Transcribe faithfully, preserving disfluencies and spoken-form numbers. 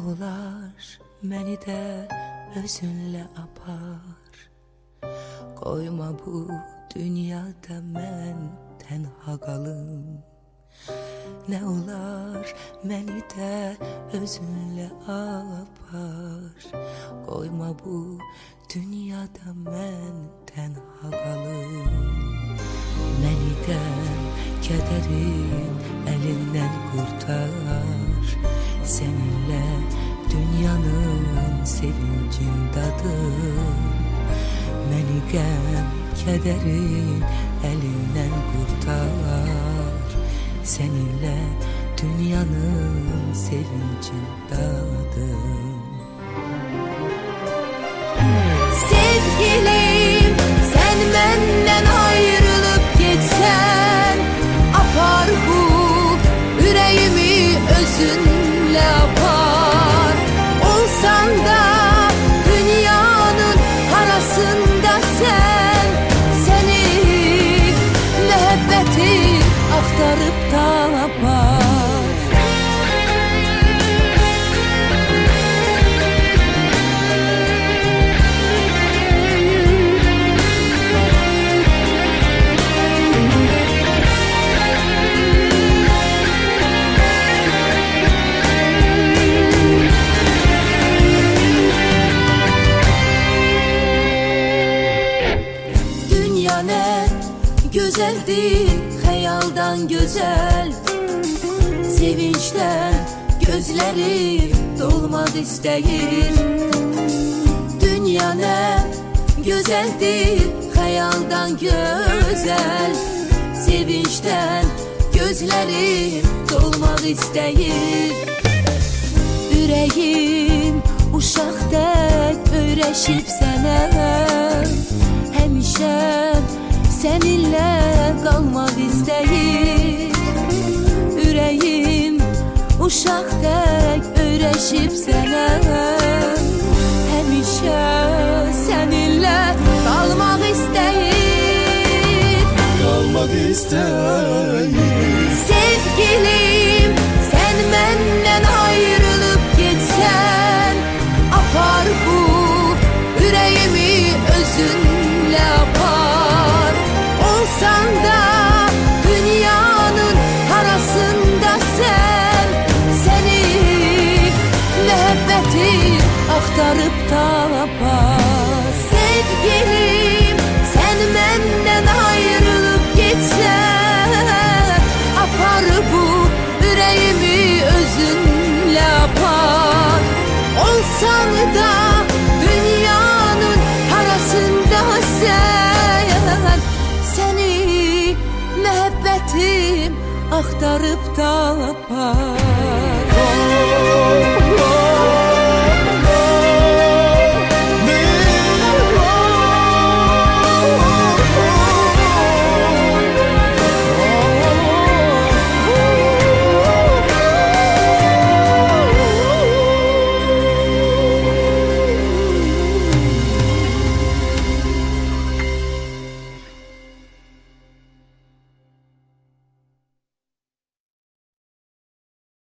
olar məni də özünlə apar. Qoyma bu dünyada mən tənha qalım. Nə olar məni də özünlə apar. Qoyma bu dünyada mən tənha qalım. Məni də kədərin əlindən qurtar. Səninlə dünyanın sevincin dadım. Məni qəm kədərin əlindən qurtar. Səninlə dünyanın sevincin dadım. Sevgilim, sen məndən ayrılıp geçsen, apar bu ürəyimi özünlə apar. Olsan da dünyanın arasında sen, seni məhəbbəti axtarıb tapar. Güzeldir, hayaldan güzel. Sevinçten gözlerim dolmadı istəyir. Dünya ne güzeldir, hayaldan güzel. Sevinçten gözlerim dolmadı istəyir. Ürəyim uşaqdək öyrəşib sənə, həmişə seninle kalmak istəyir. Ürəyim uşaqdək öyrəşib sənə, həmişə seninle kalmak istəyir. Kalmak istəyir. Sevgilim, sen məndən ayrılıp geçsen, apar bu ürəyimi özünlə apar. Olsan da dünyanın arasında sen, seni məhəbbəti axtarıb tapar. Sevgilim, sen məndən ayrılıp geçsen, apar bu ürəyimi özünlə apar. Olsan da dünyanın arasında sen, seni məhəbbətim axtarıb tapar.